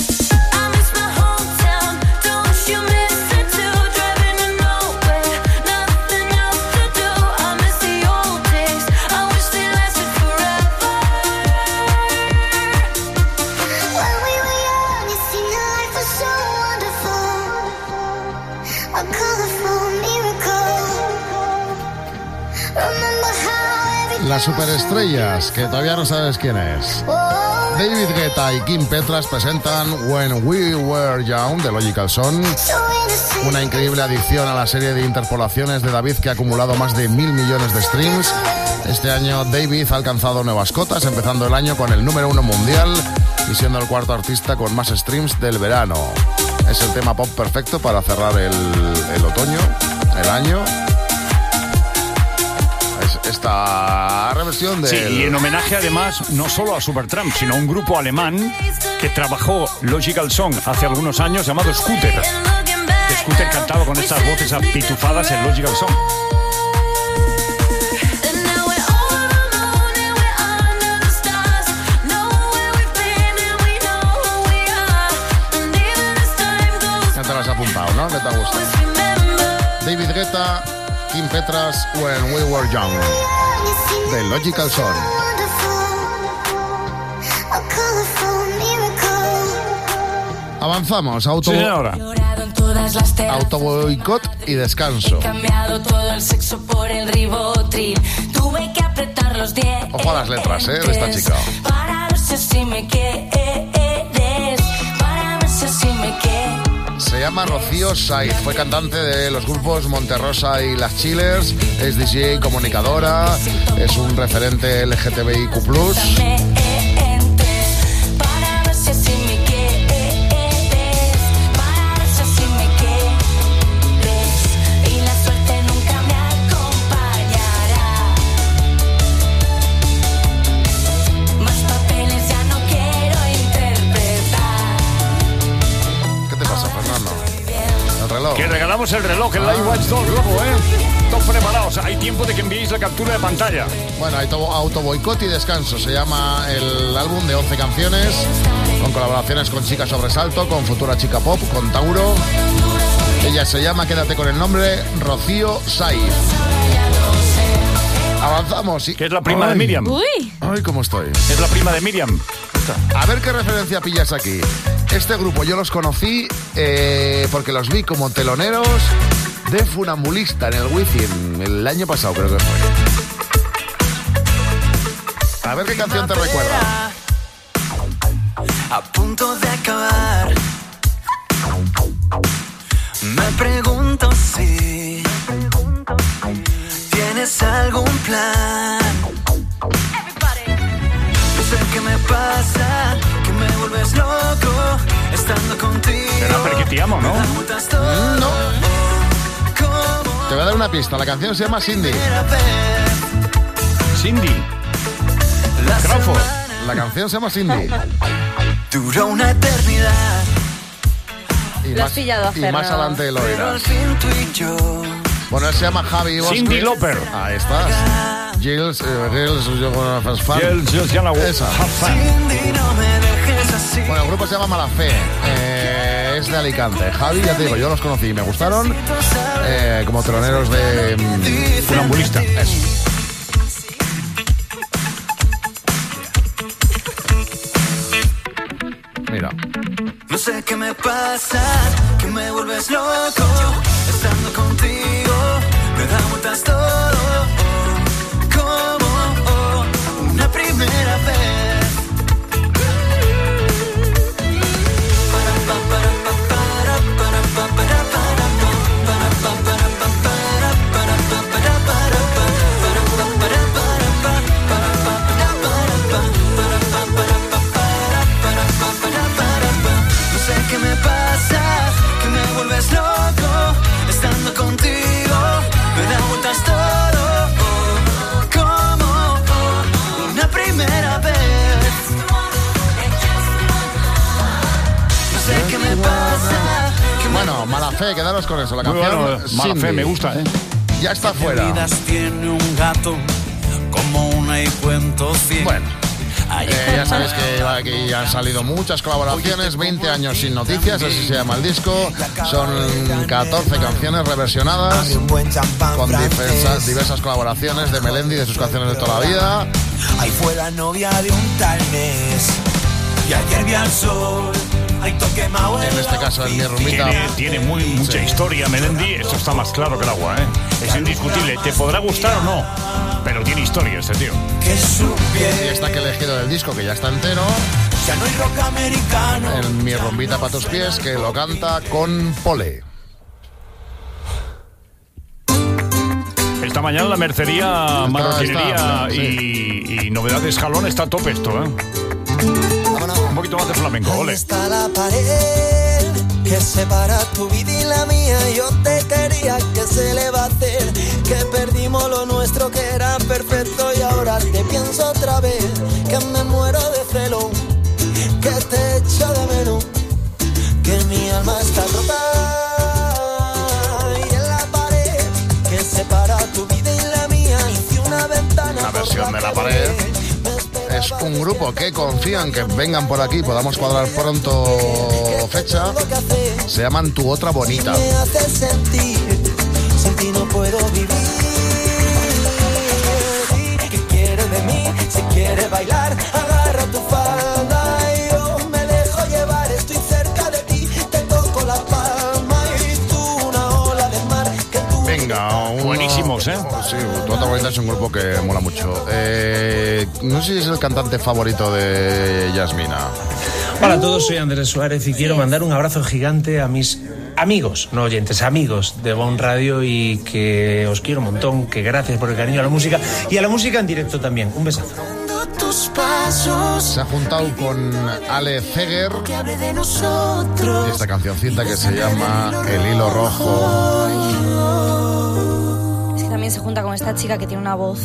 Las superestrellas, que todavía no sabes quién es. David Guetta y Kim Petras presentan When We Were Young de Logical Son. Una increíble adición a la serie de interpolaciones de David que ha acumulado más de 1.000 millones de streams. Este año David ha alcanzado nuevas cotas, empezando el año con el número 1 mundial y siendo el cuarto artista con más streams del verano. Es el tema pop perfecto para cerrar el otoño, el año. Es esta reversión de... Sí, y en homenaje además no solo a Supertramp, sino a un grupo alemán que trabajó Logical Song hace algunos años llamado Scooter. Scooter cantaba con estas voces apitufadas en Logical Song. Ya te lo has apuntado, ¿no? ¿Qué te gusta? David Guetta, Kim Petras, When We Were Young, de Logical Song. Avanzamos, autoboicot y descanso. He cambiado todo el sexo por el Rivotril. Tuve que apretar los dientes. Ojo a las letras, de esta chica. Para ver si así me quieres. Para ver si así me quieres. Se llama Rocío Saiz, fue cantante de los grupos Monterrosa y Las Chillers, es DJ, comunicadora, es un referente LGTBIQ+. Para ver si así me quieres. Para ver si así me quieres. Y la suerte nunca me acompañará. Más papeles ya no quiero interpretar. ¿Qué te pasa, Fernando? El reloj. Que regalamos el reloj, el Live Watch 2 luego, Todos preparados, hay tiempo de que enviéis la captura de pantalla. Bueno, hay autoboicot y descanso. Se llama el álbum de 11 canciones, con colaboraciones con Chica Sobresalto, con Futura Chica Pop, con Tauro. Ella se llama, quédate con el nombre, Rocío Saiz. Avanzamos. Que es la prima de Miriam. Uy. Ay, ¿cómo estoy? Es la prima de Miriam. A ver qué referencia pillas aquí. Este grupo yo los conocí porque los vi como teloneros de Funambulista en el Wizzing el año pasado, creo que fue. A ver qué canción te recuerda. A punto de acabar. Me pregunto si tienes algún plan. No sé qué me pasa, que me vuelves loco estando contigo. Será porque te amo, ¿no? No. Te voy a dar una pista. La canción se llama Cindy. Cindy. Crawford. La canción se llama Cindy. Duró una eternidad. Lo has pillado a y más Fernando. adelante lo Pero al oirás. fin tú y yo. Bueno, él se llama Javi Bosque. Cindy Lauper. Ahí estás. Gilles, yo con una fan. Gilles, ya la Esa. Cindy, no me dejes así. Bueno, el grupo se llama Mala Fe. Es de Alicante. Javi, ya te digo, yo los conocí y me gustaron. Como teloneros de Funambulista. Eso. Mira. No sé qué me pasa, que me vuelves loco estando contigo. Me da vueltas todo, como una primera vez. No sé qué me pasa, que me vuelves loco estando contigo. Me da vueltas todo, como una primera vez. No sé qué me pasa. Bueno, Mala Fe, quedaros con eso. La Muy canción bueno, Mala Cindy. Fe, me gusta, Ya está fuera. Vidas tiene un gato como una y cuento 100. Bueno. Ya sabéis que aquí han salido muchas colaboraciones, 20 años sin noticias, así se llama el disco. Son 14 canciones reversionadas con diversas colaboraciones de Melendi, de sus canciones de toda la vida. Ahí fue la novia de un tal mes y ayer vi al sol. Ay, toque más. En este caso el Mi Rumbita. Tiene mucha historia, Melendi. Eso está más claro que el agua, Es indiscutible. Te podrá gustar o no, pero tiene historia este tío. Y está que elegido del disco, que ya está entero. Ya no hay rock americano. El Mi Rumbita para tus pies, que lo canta con Pole. esta mañana la mercería, marroquinería y novedades jalón está a tope esto, ¿eh? Un poquito más de flamenco, ole. Está la pared que separa tu vida y la mía. Yo te quería, que se le va a hacer, que perdimos lo nuestro que era perfecto y ahora te pienso otra vez, que me muero de celo, que te echo de menos, que mi alma está rota y en la pared que separa tu vida y la mía hice una ventana. La versión de la pared es un grupo que confían que vengan por aquí, podamos cuadrar pronto fecha. Se llaman Tu Otra Bonita. Me hace sentir, sin ti no puedo vivir. ¿Qué quieres de mí? Si quieres bailar, agarra tu falda y yo me dejo llevar. Estoy cerca de ti, te toco la palma y tú una ola de mar que tú... Venga, buenísimos, ¿eh? Sí, Tu Otra Bonita es un grupo que mola mucho. No sé si es el cantante favorito de Yasmina. Hola a todos, soy Andrés Suárez y quiero mandar un abrazo gigante a mis amigos, no oyentes, amigos de Bon Radio, y que os quiero un montón, que gracias por el cariño a la música y a la música en directo también. Un besazo. Se ha juntado con Ale Zeger y esta cancioncita que se llama El Hilo Rojo. Es que también se junta con esta chica que tiene una voz.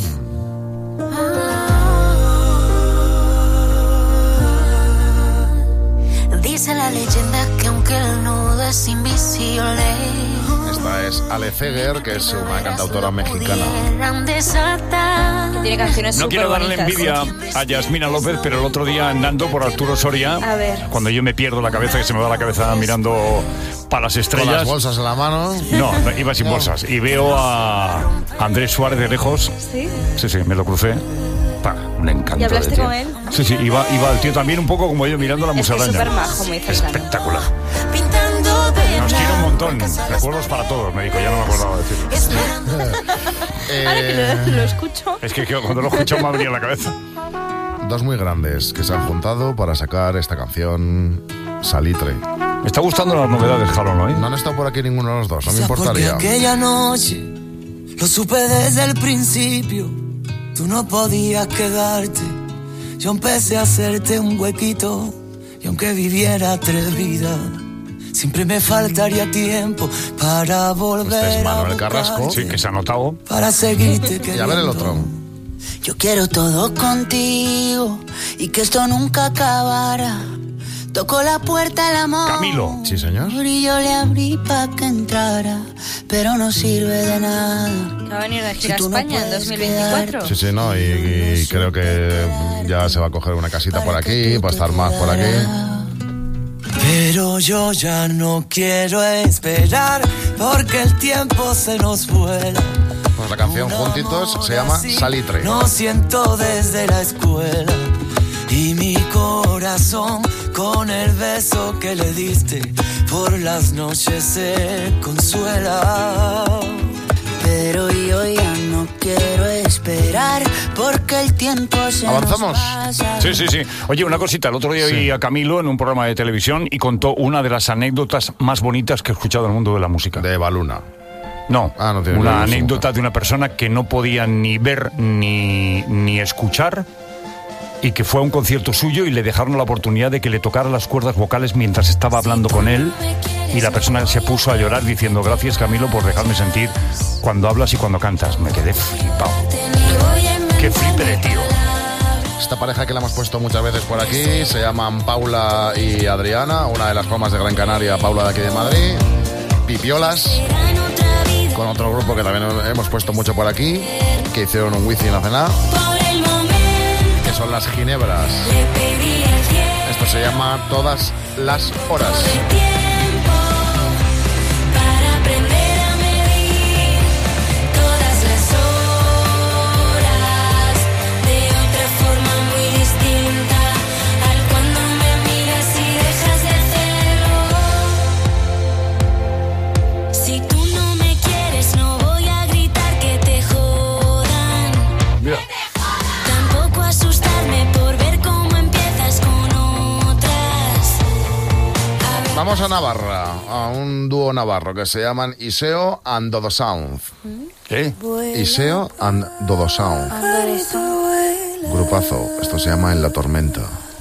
Dice la leyenda que aunque el nudo es invisible. Esta es Ale Zeger, que es una cantautora mexicana. Tiene canciones No quiero darle envidia a Yasmina López, pero el otro día andando por Arturo Soria, a ver, cuando yo me pierdo la cabeza, que se me va la cabeza mirando para las estrellas. Con las bolsas en la mano. No, iba sin bolsas. Y veo a Andrés Suárez de lejos. ¿Sí? Sí, me lo crucé. Un encanto. ¿Y hablaste con él? Sí, iba el tío también un poco como yo mirando la musaraña. Es súper majo, muy cercano. Espectacular. Nos quiero un montón. Recuerdos para todos, me dijo. Ya no me acordaba de decirlo. Ahora que lo escucho. Es que cuando lo escucho me ha venido a la cabeza. Dos muy grandes que se han juntado para sacar esta canción Salitre. Me está gustando las novedades, Jalón, hoy. No han estado por aquí ninguno de los dos, no me importaría. Porque aquella noche lo supe desde el principio. Tú no podías quedarte. Yo empecé a hacerte un huequito. Y aunque viviera 3 vidas, siempre me faltaría tiempo para volver. Este es Manuel Carrasco. Sí, que se ha notado. Para seguirte queriendo. Y a ver el otro. Yo quiero todo contigo y que esto nunca acabara. Tocó la puerta el amor. Camilo. Sí, señor. Y yo le abrí pa' que entrara, pero no sirve de nada. Va a venir de gira a España en 2024. Sí, no, y creo que ya se va a coger una casita por aquí, va a estar más por aquí. Pero yo ya no quiero esperar, porque el tiempo se nos vuela. Pues la canción juntitos se llama Salitre. No siento desde la escuela. Y mi corazón con el beso que le diste por las noches se consuela. Pero yo ya no quiero esperar porque el tiempo se ¿Avanzamos? nos pasa. Sí. Oye, una cosita. El otro día oí a Camilo en un programa de televisión y contó una de las anécdotas más bonitas que he escuchado en el mundo de la música. De Baluna. No, no tiene una nada anécdota de una persona que no podía ni ver ni escuchar, y que fue a un concierto suyo y le dejaron la oportunidad de que le tocara las cuerdas vocales mientras estaba hablando con él, y la persona se puso a llorar diciendo: gracias, Camilo, por dejarme sentir cuando hablas y cuando cantas. Me quedé flipado. Qué flipe de tío. Esta pareja que la hemos puesto muchas veces por aquí se llaman Paula y Adriana, una de las palmas de Gran Canaria, Paula de aquí de Madrid. Pipiolas, con otro grupo que también hemos puesto mucho por aquí, que hicieron un Wizzing en la cena, que son las Ginebras. Esto se llama Todas las Horas. Vamos a Navarra, a un dúo navarro que se llaman Iseo and Dodo Sound. ¿Qué? Iseo and Dodo Sound. Grupazo, esto se llama En la Tormenta.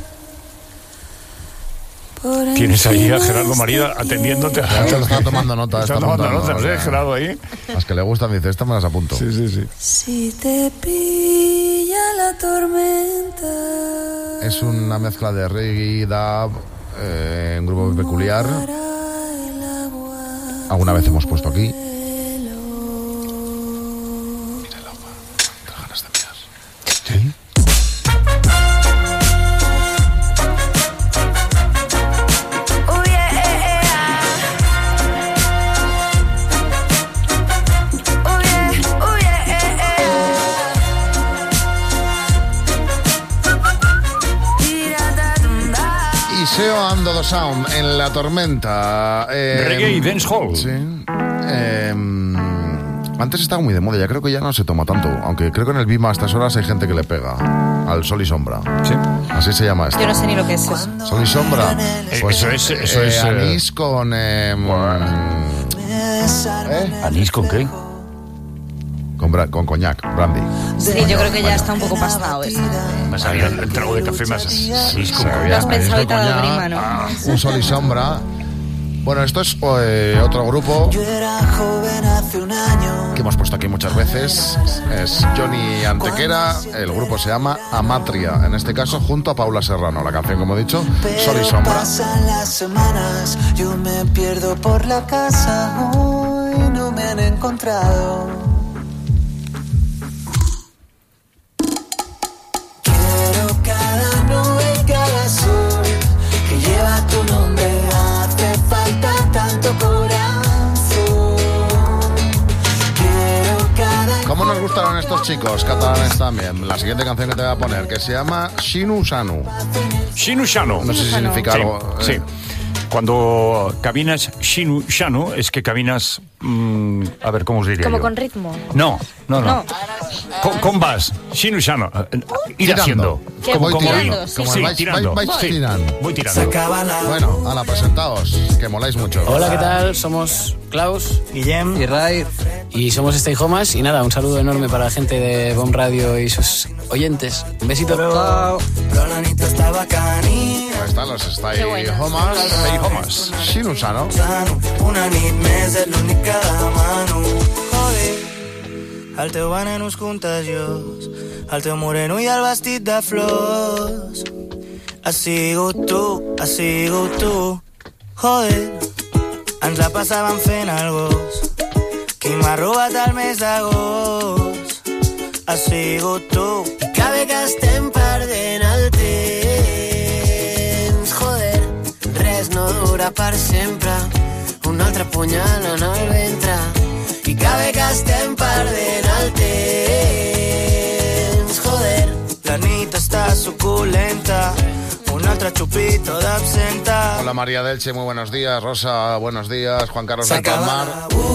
Tienes ahí a Gerardo María atendiéndote. Está tomando nota. Está tomando notas, Gerardo ahí. Las que le gustan, dice, esta me las apunto. Sí. Si te pilla la tormenta. Es una mezcla de reggae, dub, un grupo muy peculiar. Alguna vez hemos puesto aquí. Mira el agua, te ganas de mirar. ¿Sí? Iseo and Dodo Sound, En la Tormenta. Reggae y dancehall. Sí. Antes estaba muy de moda, ya creo que ya no se toma tanto. Aunque creo que en el Bima a estas horas hay gente que le pega al sol y sombra. Sí. Así se llama esto. Yo no sé ni lo que es eso. Sol y sombra. Pues eso es anís con... ¿Anís con qué? Con coñac, brandy. Sí, yo creo que ya está un poco pasado eso. Me sabía el trago de café más anís con Lo has pensado y te ha dado grima, ¿no? Un sol y sombra. Bueno, esto es otro grupo que hemos puesto aquí muchas veces. Es Johnny Antequera. El grupo se llama Amatria. En este caso, junto a Paula Serrano. La canción, como he dicho, Sol y Sombra. Pasan las semanas, yo me pierdo por la casa. Hoy no me han encontrado. Quiero cada nube y cada sol que lleva tu nombre. Hace falta tanto corazón. Quiero cada... ¿Cómo nos gustaron estos chicos catalanes también? La siguiente canción que te voy a poner, que se llama Shinu Shanu. Shinu Shanu. No sé si significa algo. Sí. Cuando caminas Shinu Shanu, es que caminas... a ver, ¿cómo os diría Como yo? con ritmo. No. Con vas, Shinu Shanu. Ir Tirando. haciendo. Que Voy tirando. tirando, sí. Como Sí, vais tirando. Sí. tirando. Voy tirando. Bueno, ala, presentaos, que moláis mucho. Hola, ¿qué tal? Somos Klaus, Guillem y Ray. Y somos Stay Homas. Y nada, un saludo enorme para la gente de Bomb Radio y sus oyentes. Un besito. Chao. Ahí están los Stay Homas. Stay Homas. Shinu Shanu. Una nit més és l'únic que demano. Joder, el teu veneno és contagiós, el teu moreno i el vestit de flors. Has sigut tu. Joder, ens la passàvem fent el gos. Qui m'ha robat el mes d'agost? Has sigut tu. Que bé que estem perdent el temps. Joder, res no dura per sempre. Un altre punyal en el ventre. I que bé que estem perdent el temps. Joder, la nit està suculenta. Un altre chupito d'absenta. Hola María Delche, muy buenos días. Rosa, buenos días. Juan Carlos del Palmar.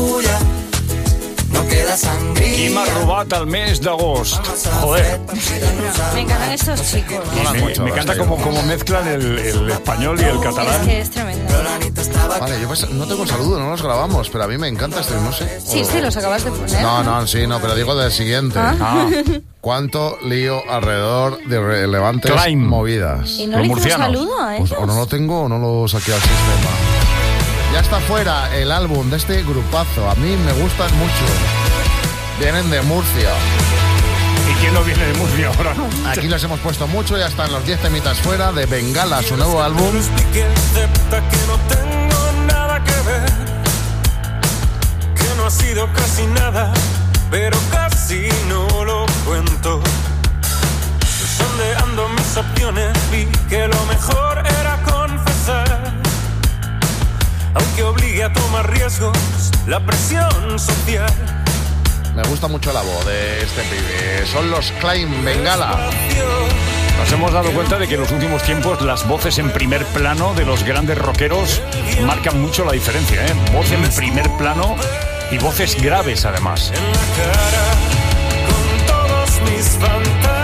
No queda sangría. Qui m'ha robat el mes d'agost? Joder. Me encantan estos chicos. Me encanta cómo mezclan el español y el catalán. Es que es tremendo. Vale, yo pues no tengo saludo, no los grabamos, pero a mí me encanta este, no sé. Sí, los acabas de poner. No, pero digo del siguiente. ¿Cuánto lío alrededor de relevantes movidas? ¿Y no le hizo saludo a ellos? Pues, o no lo tengo o no lo saqué al sistema. Ya está fuera el álbum de este grupazo. A mí me gustan mucho. Vienen de Murcia. ¿Y quién no viene de Murcia ahora? Aquí los hemos puesto mucho. Ya están los 10 temitas fuera de Bengala, su nuevo álbum. Que no tengo nada que ver, que no ha sido casi nada, pero casi no lo cuento. Sondeando mis opciones vi que lo mejor era confesar, aunque obligue a tomar riesgos la presión social. Me gusta mucho la voz de este pibe. Son los Klein Bengala. Nos hemos dado cuenta de que en los últimos tiempos las voces en primer plano de los grandes rockeros marcan mucho la diferencia, ¿eh? Voz en primer plano y voces graves además. En la cara, con todos mis fantasmas.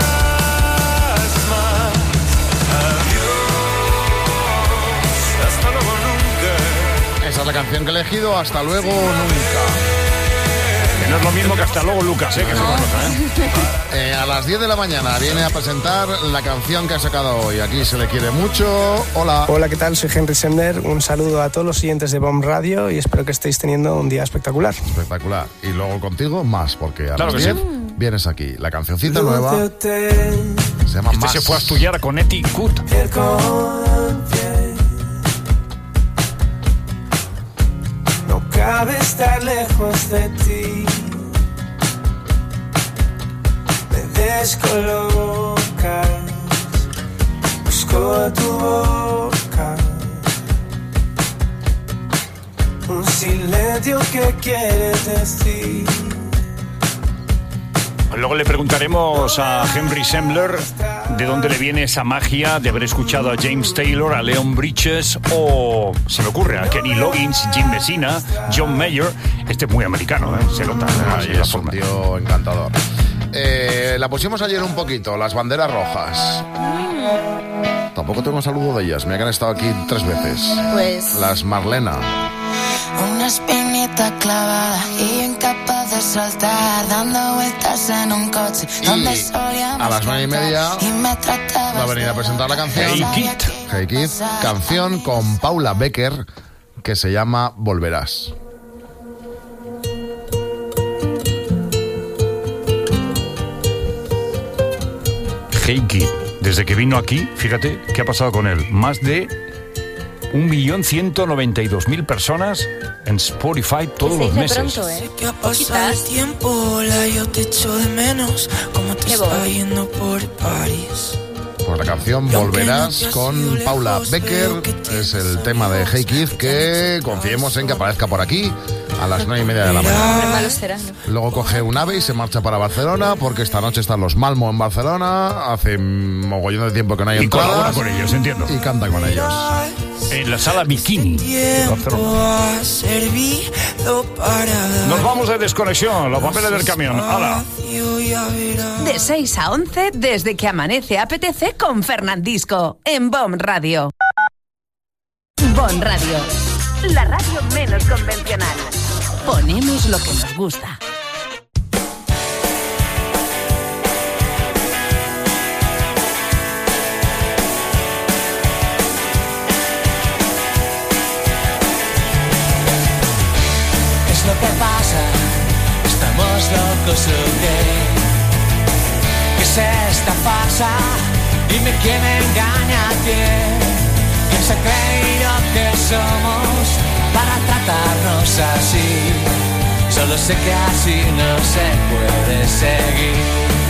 Adiós, hasta luego nunca. es la canción que he elegido, Hasta luego, nunca. Que no es lo mismo que Hasta luego, Lucas, que es otra cosa, A las 10 de la mañana viene a presentar la canción que ha sacado hoy. Aquí se le quiere mucho. Hola. Hola, ¿qué tal? Soy Henry Sender. Un saludo a todos los oyentes de BOM Radio y espero que estéis teniendo un día espectacular. Espectacular. Y luego contigo más, porque a las 10 vienes aquí. La cancioncita nueva se llama Más. Se fue a estudiar a Connecticut. No cabe estar lejos de ti. Me descolocas. Busco tu boca. Un silencio que quieres decir. Luego le preguntaremos a Henry Sembler de dónde le viene esa magia de haber escuchado a James Taylor, a Leon Bridges o, se me ocurre, a Kenny Loggins, Jim Messina, John Mayer. Este es muy americano, se nota. Es un tío encantador. La pusimos ayer un poquito, las banderas rojas. Tampoco tengo saludo de ellas, mira que han estado aquí 3 veces. Pues... Las Marlena. Una espinita clavada y incapaz de soltar, dando vueltas en un coche donde solíamos a las 9:30 va a venir a presentar la canción Hey Kid, canción con Paula Becker que se llama Volverás. Hey Kid, desde que vino aquí, fíjate qué ha pasado con él. Más de 1.192.000 personas en Spotify todos los meses. Pronto, Sé que ha pasado el tiempo, yo te echo de menos, como te está yendo por París. Pues la canción Volverás con Paula Becker es el tema de Hey Kid que confiemos en que aparezca por aquí a las 9:30 de la mañana. Luego coge un ave y se marcha para Barcelona porque esta noche están los Malmo en Barcelona. Hace mogollón de tiempo que no hay entradas. Y colabora con ellos, entiendo. Y canta con ellos. En la sala Bikini de Barcelona. Nos vamos de desconexión, los papeles del camión. ¡Hala! De 6 a 11, desde que amanece apetece con Fernandisco, en BOM Radio. BOM Radio, la radio menos convencional. Ponemos lo que nos gusta. Lo que pasa, estamos locos o qué, ¿qué es esta farsa? Dime quién engaña a quién, quién se ha creído que somos para tratarnos así. Solo sé que así no se puede seguir.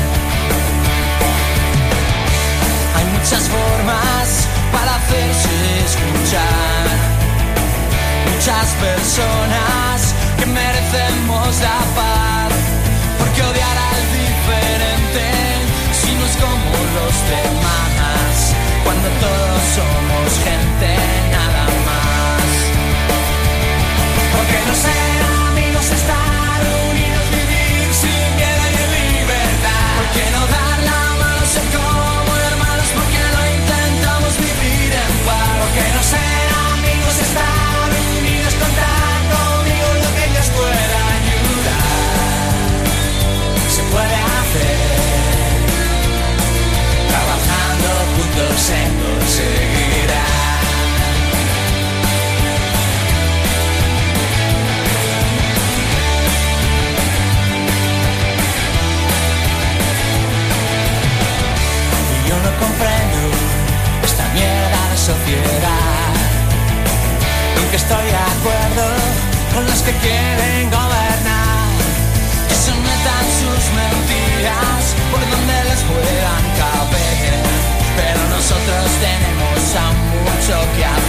Hay muchas formas para hacerse escuchar, muchas personas que merecemos la paz. Porque odiar al diferente si no es como los demás, cuando todos somos gente nada más. Porque no ser amigos, estar unidos, vivir sin miedo y en libertad. Porque no dar la mano, ser como hermanos, porque no intentamos vivir en paz. Porque no ser amigos, estar unidos, contar conmigo lo que Dios pueda ayudar. Se puede hacer, trabajando juntos se conseguirá. Y yo no comprendo esta mierda de sociedad, nunca estoy de acuerdo con los que quieren gobernar, que sometan sus mentiras por donde les puedan caber. Pero nosotros tenemos aún mucho que hacer.